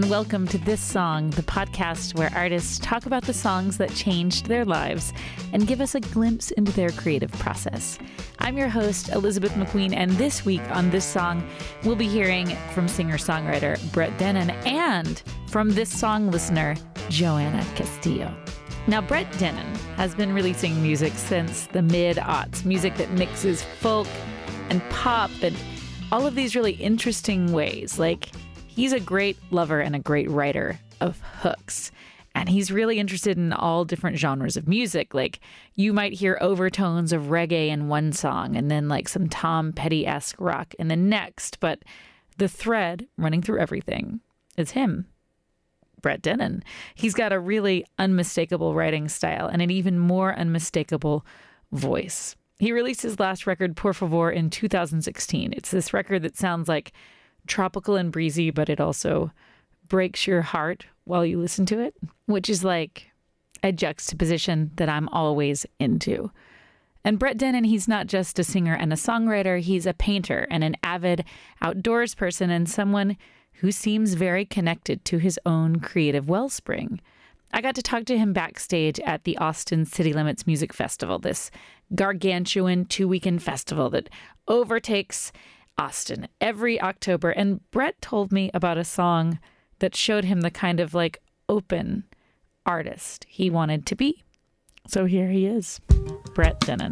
and welcome to This Song, the podcast where artists talk about the songs that changed their lives and give us a glimpse into their creative process. I'm your host, Elizabeth McQueen, and this week on This Song, we'll be hearing from singer-songwriter Brett Dennen and from This Song listener, Joanna Castillo. Now, Brett Dennen has been releasing music since the mid-aughts, music that mixes folk and pop and all of these really interesting ways. Like, he's a great lover and a great writer of hooks. And he's really interested in all different genres of music. Like, you might hear overtones of reggae in one song and then like some Tom Petty-esque rock in the next. But the thread running through everything is him, Brett Dennen. He's got a really unmistakable writing style and an even more unmistakable voice. He released his last record, Por Favor, in 2016. It's this record that sounds like tropical and breezy, but it also breaks your heart while you listen to it, which is like a juxtaposition that I'm always into. And Brett Dennen, he's not just a singer and a songwriter, he's a painter and an avid outdoors person and someone who seems very connected to his own creative wellspring. I got to talk to him backstage at the Austin City Limits Music Festival, this gargantuan 2-weekend festival that overtakes Austin every October. And Brett told me about a song that showed him the kind of like open artist he wanted to be. So here he is, Brett Dennen.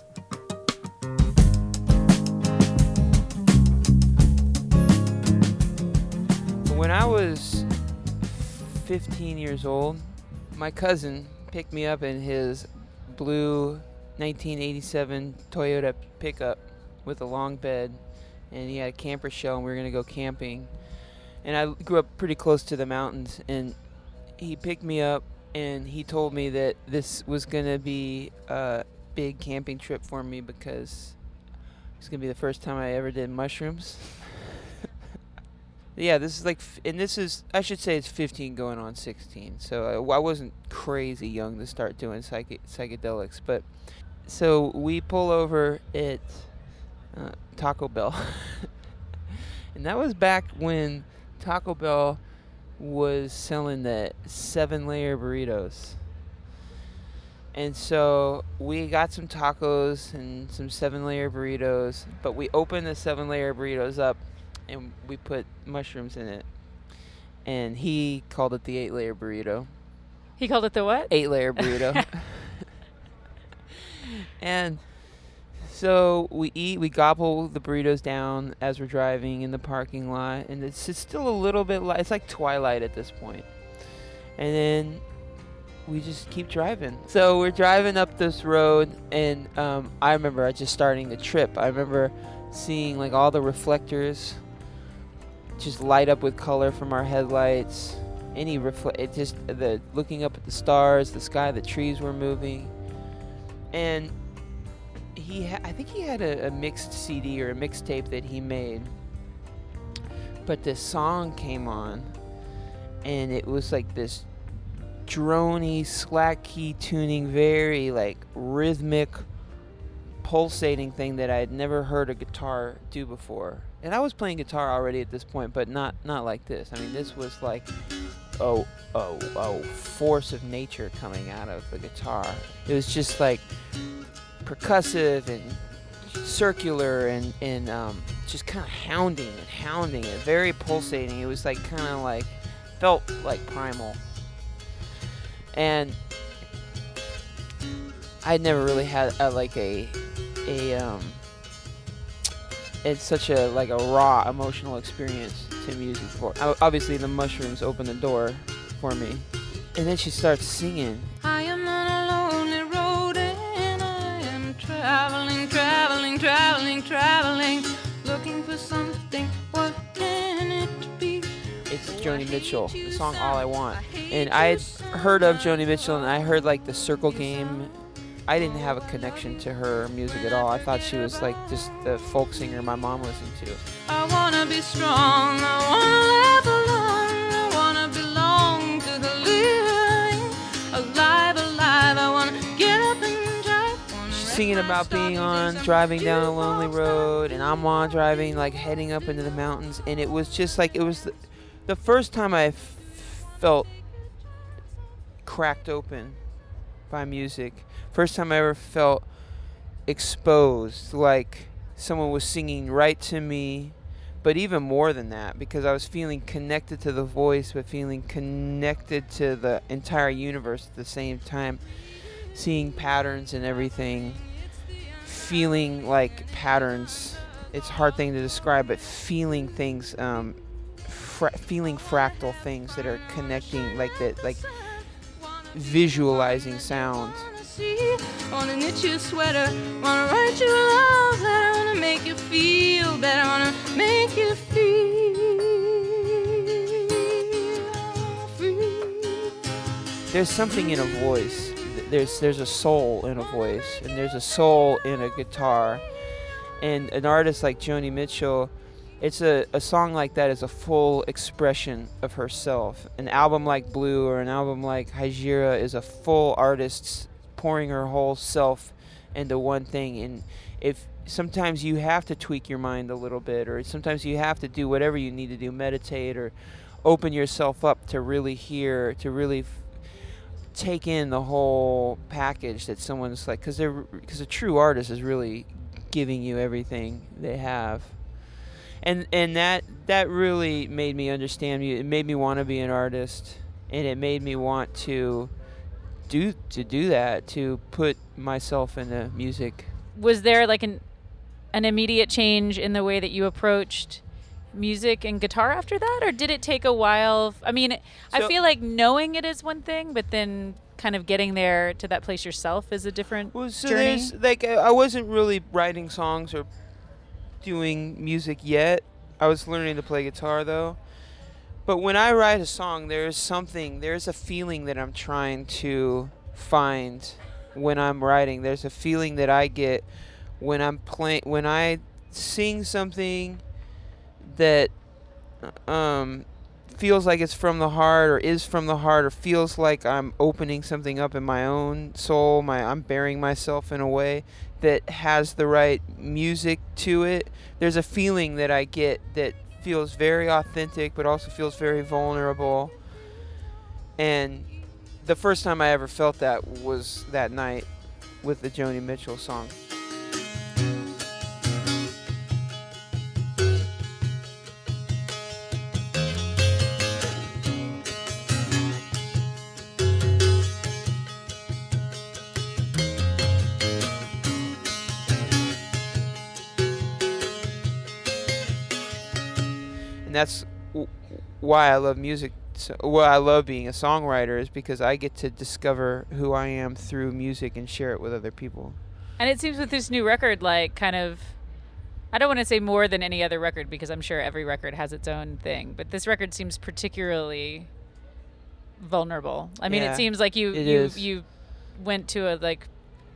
When I was 15 years old, my cousin picked me up in his blue 1987 Toyota pickup with a long bed, and he had a camper shell, and we were going to go camping. And I grew up pretty close to the mountains, and he picked me up, and he told me that this was going to be a big camping trip for me because it's going to be the first time I ever did mushrooms. Yeah, this is like, and this is, I should say it's 15 going on 16. So I wasn't crazy young to start doing psychedelics. But so we pull over at Taco Bell. And that was back when Taco Bell was selling the 7-layer burritos. And so we got some tacos and some 7-layer burritos. But we opened the 7-layer burritos up, and we put mushrooms in it. And he called it the 8-layer burrito. He called it the what? 8-layer burrito. And so we gobble the burritos down as we're driving in the parking lot. And it's still a little bit light. It's like twilight at this point. And then we just keep driving. So we're driving up this road, and I remember just starting the trip. I remember seeing like all the reflectors just light up with color from our headlights. Looking up at the stars, the sky, the trees were moving. And I think he had a mixed CD or a mixtape that he made. But this song came on, and it was like this droney, slack key tuning, very like rhythmic, pulsating thing that I had never heard a guitar do before. And I was playing guitar already at this point, but not like this. I mean, this was like force of nature coming out of the guitar. It was just like percussive and circular and just kind of hounding it, very pulsating. It was like kind of like felt like primal. And I'd never really had it's such a like a raw emotional experience to music before. Obviously the mushrooms opened the door for me. And then she starts singing. I am on a lonely road and I am traveling, looking for something, what can it be? It's Joni Mitchell, the song All I Want. And I had heard of Joni Mitchell, and I heard like the Circle Game. I didn't have a connection to her music at all. I thought she was like just the folk singer my mom listened to. I wanna be strong, I wanna live alone, I wanna belong to the living, alive, I wanna get up and drive. She's singing about being on, driving down a lonely road, and I'm on driving, like heading up into the mountains, and it was just like, it was the first time I felt cracked open by music, first time I ever felt exposed, like someone was singing right to me, but even more than that, because I was feeling connected to the voice, but feeling connected to the entire universe at the same time, seeing patterns and everything, feeling like patterns. It's a hard thing to describe, but feeling things, feeling fractal things that are connecting, like that, like visualizing sound. Wanna knit you a sweater, wanna write you a love letter, wanna make you feel better, wanna make you feel free. There's something in a voice. There's a soul in a voice, and there's a soul in a guitar. And an artist like Joni Mitchell, it's a song like that is a full expression of herself. An album like Blue or an album like Hajira is a full artist pouring her whole self into one thing. And if sometimes you have to tweak your mind a little bit, or sometimes you have to do whatever you need to do, meditate or open yourself up to really hear, to really take in the whole package that someone's like, because a true artist is really giving you everything they have. And that really made me understand you. It made me want to be an artist, and it made me want to do that, to put myself into music. Was there like an immediate change in the way that you approached music and guitar after that, or did it take a while? I mean, I feel like knowing it is one thing, but then kind of getting there to that place yourself is a different journey. Like, I wasn't really writing songs or doing music yet. I was learning to play guitar though. But when I write a song, there's a feeling that I'm trying to find when I'm writing. There's a feeling that I get when I'm playing, when I sing something that feels like it's from the heart, or is from the heart, or feels like I'm opening something up in my own soul. I'm bearing myself in a way that has the right music to it. There's a feeling that I get that feels very authentic, but also feels very vulnerable. And the first time I ever felt that was that night with the Joni Mitchell song. That's why I love music. Why I love being a songwriter is because I get to discover who I am through music and share it with other people. And it seems with this new record, like, kind of, I don't want to say more than any other record, because I'm sure every record has its own thing, but this record seems particularly vulnerable. I mean, it seems like you went to a, like,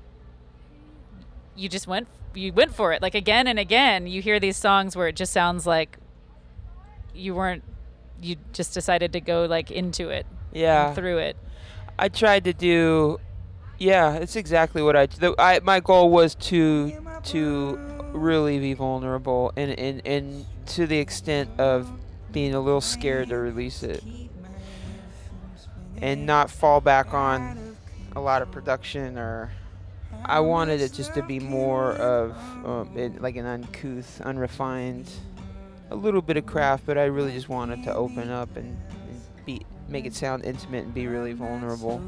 you went for it. Like, again and again, you hear these songs where it just sounds like you just decided to go like into it, through it. I tried to do, it's exactly what my goal was to really be vulnerable, and to the extent of being a little scared to release it, and not fall back on a lot of production, or I wanted it just to be more of like an uncouth, unrefined, a little bit of craft, but I really just wanted to open up and make it sound intimate and be really vulnerable.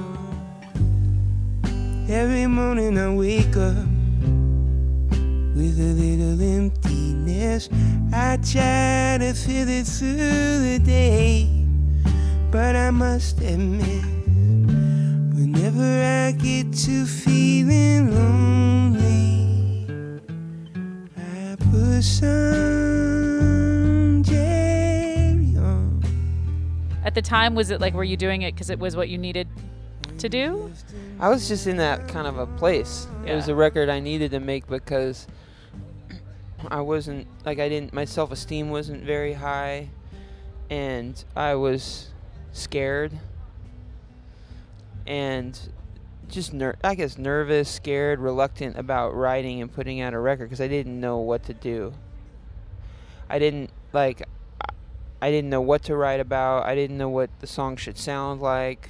Every morning I wake up with a little emptiness. I try to fill it through the day, but I must admit, whenever I get to feeling lonely, I put some Jerry on. At the time, was it like, were you doing it because it was what you needed to do? I was just in that kind of a place. It was a record I needed to make because I wasn't, like, my self-esteem wasn't very high, and I was scared and just nervous, scared, reluctant about writing and putting out a record because I didn't know what to do. I I didn't know what to write about. I didn't know what the song should sound like.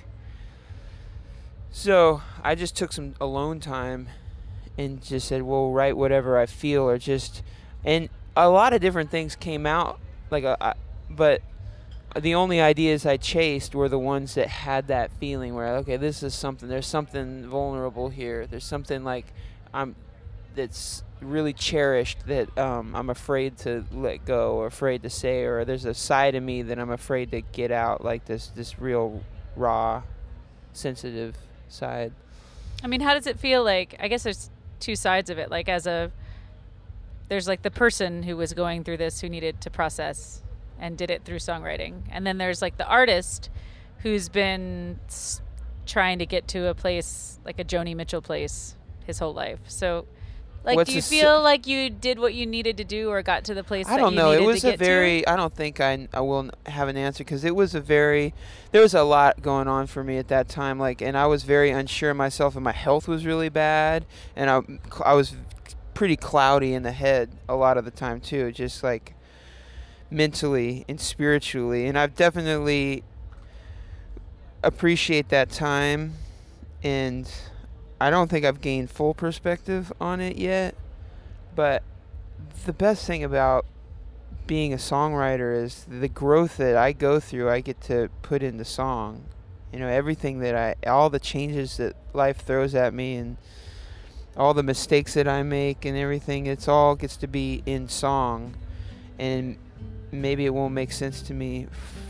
So I just took some alone time and just said, well, write whatever I feel, or just, and a lot of different things came out, but the only ideas I chased were the ones that had that feeling where, okay, this is something, there's something vulnerable here. There's something that's really cherished that I'm afraid to let go, or afraid to say, or there's a side of me that I'm afraid to get out, like this real raw, sensitive side. I mean, how does it feel like, I guess there's two sides of it, like there's like the person who was going through this, who needed to process and did it through songwriting, and then there's like the artist who's been trying to get to a place, like a Joni Mitchell place, his whole life. So like, do you feel like you did what you needed to do, or got to the place that you needed to get to? I don't know. It was a very, I don't think I will have an answer, because it was there was a lot going on for me at that time. Like, and I was very unsure of myself, and my health was really bad, and I was pretty cloudy in the head a lot of the time too, just like mentally and spiritually. And I've definitely appreciate that time, and I don't think I've gained full perspective on it yet, but the best thing about being a songwriter is the growth that I go through, I get to put into song. You know, everything all the changes that life throws at me, and all the mistakes that I make and everything, it's all gets to be in song. And maybe it won't make sense to me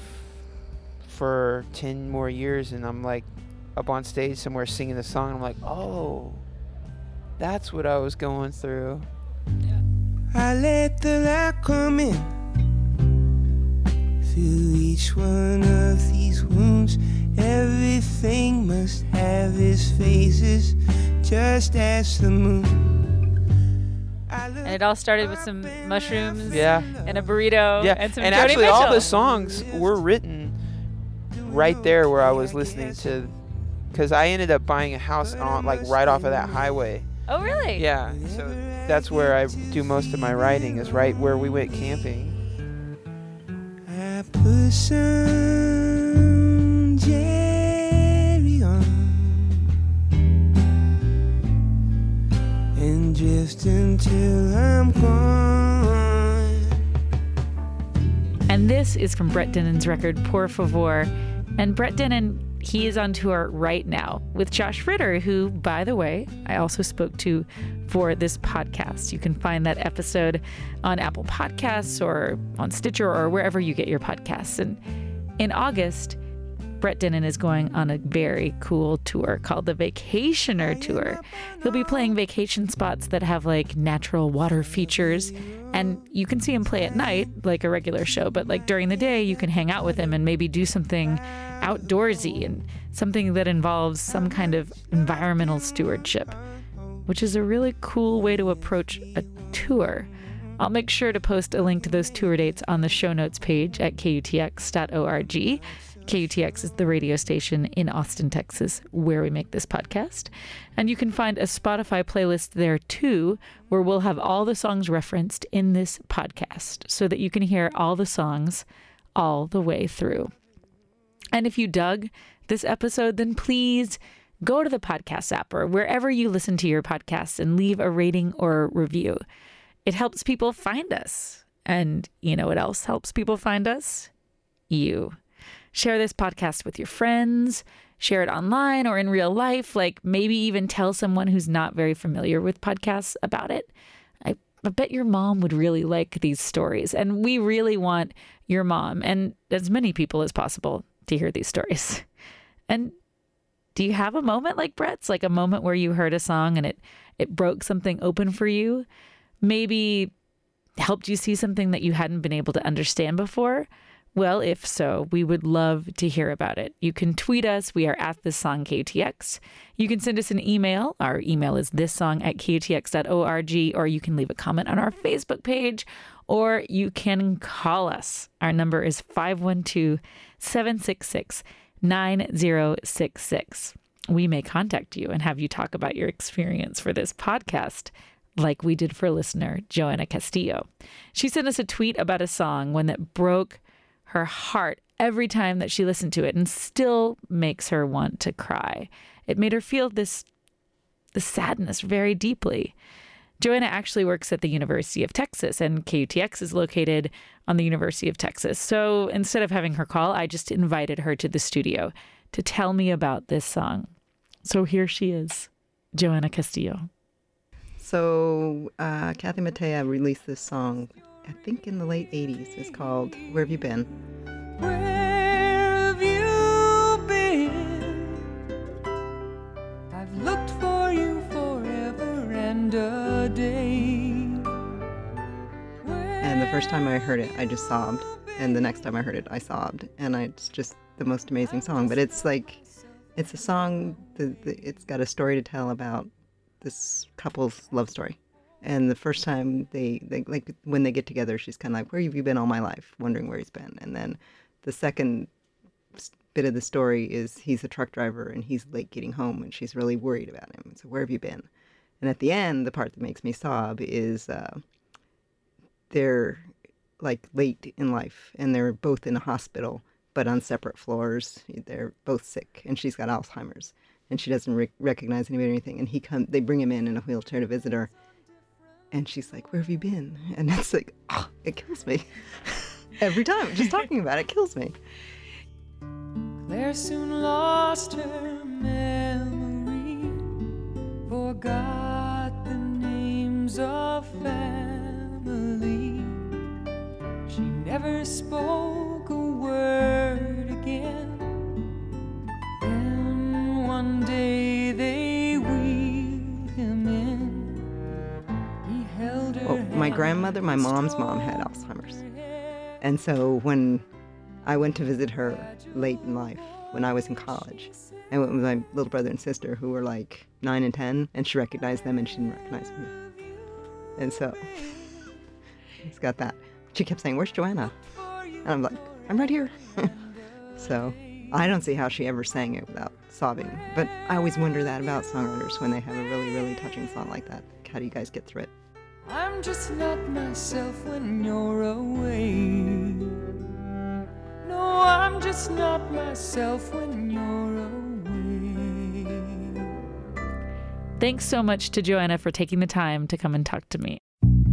for 10 more years, and I'm like up on stage somewhere singing the song, and I'm like, oh, that's what I was going through. Yeah. I let the light come in through each one of these wounds. Everything must have its phases, just as the moon. And it all started with some mushrooms, yeah, and a burrito, yeah, and some and Joni actually Mitchell. all the songs were written right there where I was listening to, because I ended up buying a house on right off of that highway. Oh, really? Yeah, so that's where I do most of my writing, is right where we went camping. I put some Jerry on and drift until I'm gone. And this is from Brett Dinen's record, Por Favor. And Brett Dinen, he is on tour right now with Josh Ritter, who, by the way, I also spoke to for this podcast. You can find that episode on Apple Podcasts or on Stitcher or wherever you get your podcasts. And in August, Brett Dinen is going on a very cool tour called the Vacationer Tour. He'll be playing vacation spots that have like natural water features, and you can see him play at night like a regular show, but like during the day you can hang out with him and maybe do something outdoorsy and something that involves some kind of environmental stewardship, which is a really cool way to approach a tour. I'll make sure to post a link to those tour dates on the show notes page at KUTX.org. KUTX is the radio station in Austin, Texas, where we make this podcast. And you can find a Spotify playlist there too, where we'll have all the songs referenced in this podcast so that you can hear all the songs all the way through. And if you dug this episode, then please go to the podcast app or wherever you listen to your podcasts and leave a rating or a review. It helps people find us. And you know what else helps people find us? You. Share this podcast with your friends, share it online or in real life, like maybe even tell someone who's not very familiar with podcasts about it. I bet your mom would really like these stories, and we really want your mom and as many people as possible to hear these stories. And do you have a moment like Brett's, like a moment where you heard a song and it broke something open for you? Maybe helped you see something that you hadn't been able to understand before? Well, if so, we would love to hear about it. You can tweet us. We are at ThisSongKUTX. You can send us an email. Our email is thissong@KUTX.org, or you can leave a comment on our Facebook page, or you can call us. Our number is 512-766-9066. We may contact you and have you talk about your experience for this podcast, like we did for listener Joanna Castillo. She sent us a tweet about a song, one that broke her heart every time that she listened to it, and still makes her want to cry. It made her feel the sadness very deeply. Joanna actually works at the University of Texas, and KUTX is located on the University of Texas. So instead of having her call, I just invited her to the studio to tell me about this song. So here she is, Joanna Castillo. So Kathy Mattea released this song, I think in the late 80s. It's called Where Have You Been? Where have you been? I've looked for you forever and a day. And the first time I heard it, I just sobbed. And the next time I heard it, I sobbed. And it's just the most amazing song. But it's like, it's a song, it's got a story to tell about this couple's love story. And the first time they like, when they get together, she's kind of like, where have you been all my life? Wondering where he's been. And then the second bit of the story is he's a truck driver and he's late getting home and she's really worried about him. So where have you been? And at the end, the part that makes me sob is they're like late in life and they're both in a hospital, but on separate floors. They're both sick and she's got Alzheimer's and she doesn't recognize anybody or anything. And they bring him in a wheelchair to visit her. And she's like, where have you been? And it's like, oh, it kills me. Every time, just talking about it kills me. Claire soon lost her memory, forgot the names of family. She never spoke a word again. Then one day they wheeled him in. He held her. Well, my grandmother, my mom's mom, had Alzheimer's. And so when I went to visit her late in life, when I was in college, I went with my little brother and sister who were like 9 and 10, and she recognized them and she didn't recognize me. And so it's got that. She kept saying, where's Joanna? And I'm like, I'm right here. So I don't see how she ever sang it without sobbing. But I always wonder that about songwriters when they have a really, really touching song like that. How do you guys get through it? I'm just not myself when you're away. No, I'm just not myself when you're away. Thanks so much to Joanna for taking the time to come and talk to me.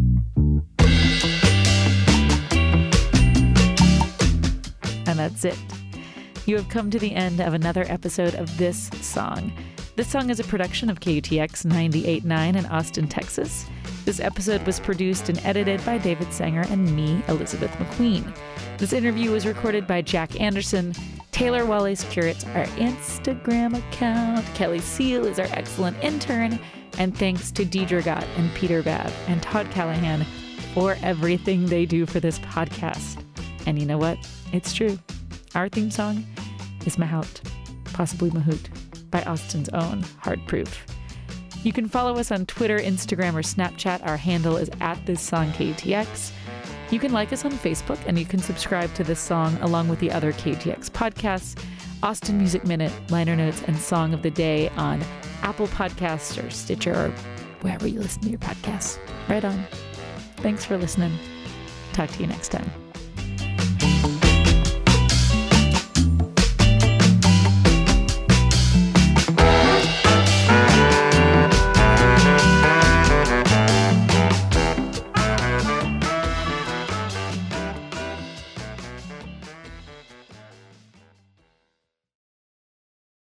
And that's it. You have come to the end of another episode of This Song. This song is a production of KUTX 98.9 in Austin, Texas. This episode was produced and edited by David Sanger and me, Elizabeth McQueen. This interview was recorded by Jack Anderson. Taylor Wallace curates our Instagram account. Kelly Seal is our excellent intern. And thanks to Deidre Gott and Peter Babb and Todd Callahan for everything they do for this podcast. And you know what? It's true. Our theme song is Mahout, possibly Mahout, by Austin's own Hard Proof. You can follow us on Twitter, Instagram, or Snapchat. Our handle is @ThisSongKUTX. You can like us on Facebook, and you can subscribe to This Song along with the other KUTX podcasts, Austin Music Minute, Liner Notes, and Song of the Day on Apple Podcasts or Stitcher or wherever you listen to your podcasts. Right on. Thanks for listening. Talk to you next time.